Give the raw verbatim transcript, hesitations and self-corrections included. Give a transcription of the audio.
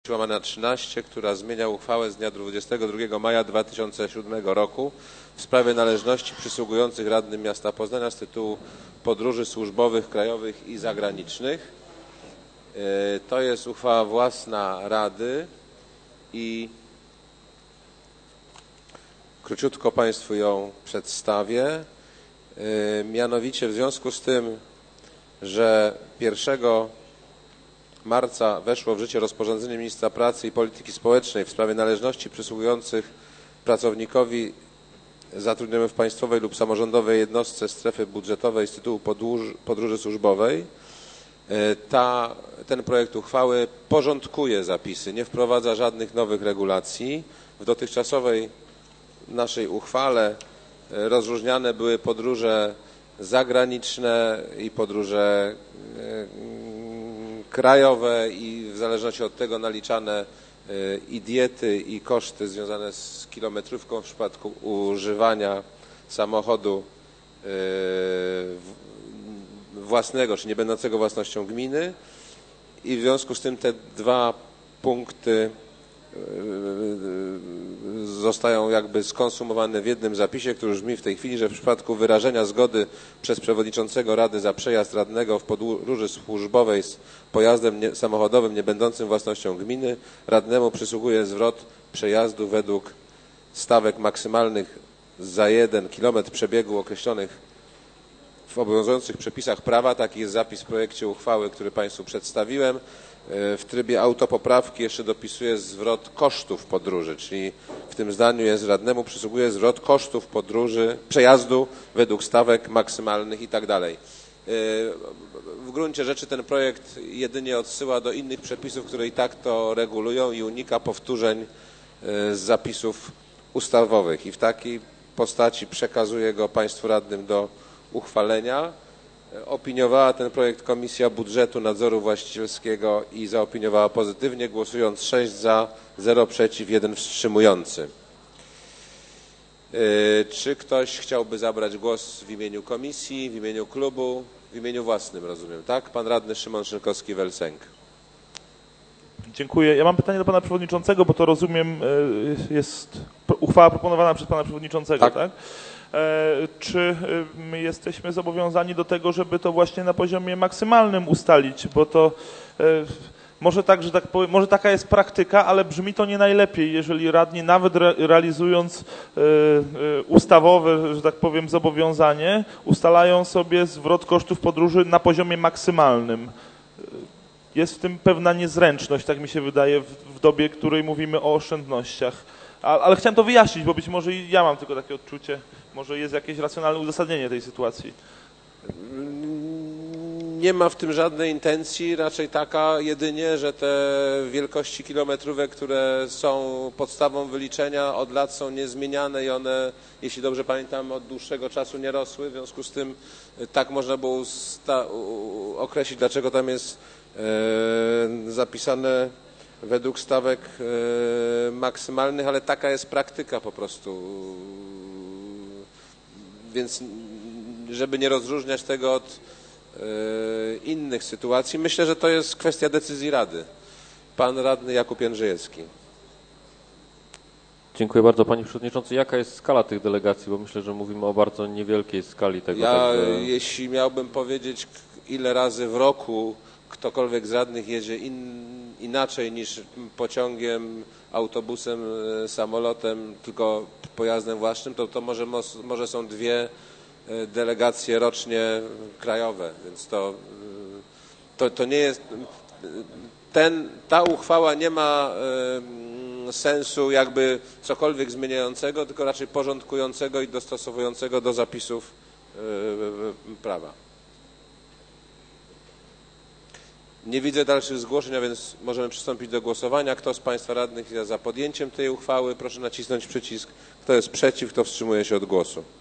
łamane na trzynaście, która zmienia uchwałę z dnia dwudziestego drugiego maja dwa tysiące siódmego roku w sprawie należności przysługujących radnym miasta Poznania z tytułu podróży służbowych, krajowych i zagranicznych. To jest uchwała własna Rady i króciutko Państwu ją przedstawię. Mianowicie w związku z tym, że pierwszego marca weszło w życie rozporządzenie Ministra Pracy i Polityki Społecznej w sprawie należności przysługujących pracownikowi zatrudnionemu w państwowej lub samorządowej jednostce strefy budżetowej z tytułu podróży służbowej. Ta, ten projekt uchwały porządkuje zapisy, nie wprowadza żadnych nowych regulacji. W dotychczasowej naszej uchwale rozróżniane były podróże zagraniczne i podróże krajowe i w zależności od tego naliczane i diety, i koszty związane z kilometrówką w przypadku używania samochodu własnego, czy nie będącego własnością gminy. I w związku z tym te dwa punkty zostają jakby skonsumowane w jednym zapisie, który brzmi w tej chwili, że w przypadku wyrażenia zgody przez przewodniczącego Rady za przejazd radnego w podróży służbowej z pojazdem nie, samochodowym nie będącym własnością gminy, radnemu przysługuje zwrot przejazdu według stawek maksymalnych za jeden kilometr przebiegu określonych w obowiązujących przepisach prawa. Taki jest zapis w projekcie uchwały, który Państwu przedstawiłem. W trybie autopoprawki jeszcze dopisuję zwrot kosztów podróży, czyli w tym zdaniu jest: radnemu przysługuje zwrot kosztów podróży, przejazdu według stawek maksymalnych i tak dalej. W gruncie rzeczy ten projekt jedynie odsyła do innych przepisów, które i tak to regulują, i unika powtórzeń z zapisów ustawowych. I w takiej postaci przekazuję go Państwu radnym do uchwalenia. Opiniowała ten projekt Komisja Budżetu Nadzoru Właścicielskiego i zaopiniowała pozytywnie, głosując sześć za, zero przeciw, jeden wstrzymujący. Czy ktoś chciałby zabrać głos w imieniu komisji, w imieniu klubu, w imieniu własnym, rozumiem, tak? Pan radny Szymon Szylkowski-Welsenk. Dziękuję. Ja mam pytanie do pana przewodniczącego, bo to rozumiem jest uchwała proponowana przez pana przewodniczącego, tak? tak? Czy my jesteśmy zobowiązani do tego, żeby to właśnie na poziomie maksymalnym ustalić, bo to może tak, że tak powiem, może taka jest praktyka, ale brzmi to nie najlepiej, jeżeli radni nawet re realizując ustawowe, że tak powiem, zobowiązanie, ustalają sobie zwrot kosztów podróży na poziomie maksymalnym. Jest w tym pewna niezręczność, tak mi się wydaje, w, w dobie, w której mówimy o oszczędnościach. A, ale chciałem to wyjaśnić, bo być może i ja mam tylko takie odczucie, może jest jakieś racjonalne uzasadnienie tej sytuacji. Nie ma w tym żadnej intencji, raczej taka jedynie, że te wielkości kilometrówek, które są podstawą wyliczenia, od lat są niezmieniane i one, jeśli dobrze pamiętam, od dłuższego czasu nie rosły. W związku z tym tak można było określić, dlaczego tam jest e, zapisane według stawek e, maksymalnych, ale taka jest praktyka po prostu. Więc żeby nie rozróżniać tego od e, innych sytuacji, myślę, że to jest kwestia decyzji Rady. Pan radny Jakub Jędrzejewski. Dziękuję bardzo, panie przewodniczący. Jaka jest skala tych delegacji? Bo myślę, że mówimy o bardzo niewielkiej skali tego. Ja, także... jeśli miałbym powiedzieć, ile razy w roku ktokolwiek z radnych jedzie in, inaczej niż pociągiem, autobusem, samolotem, tylko pojazdem własnym, to, to może, może są dwie delegacje rocznie krajowe, więc to, to, to nie jest, ten, ta uchwała nie ma sensu jakby cokolwiek zmieniającego, tylko raczej porządkującego i dostosowującego do zapisów prawa. Nie widzę dalszych zgłoszeń, a więc możemy przystąpić do głosowania. Kto z Państwa radnych jest za podjęciem tej uchwały, proszę nacisnąć przycisk. Kto jest przeciw, kto wstrzymuje się od głosu.